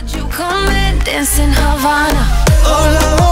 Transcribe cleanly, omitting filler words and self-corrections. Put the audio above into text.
Would you come and dance in Havana? Oh, love.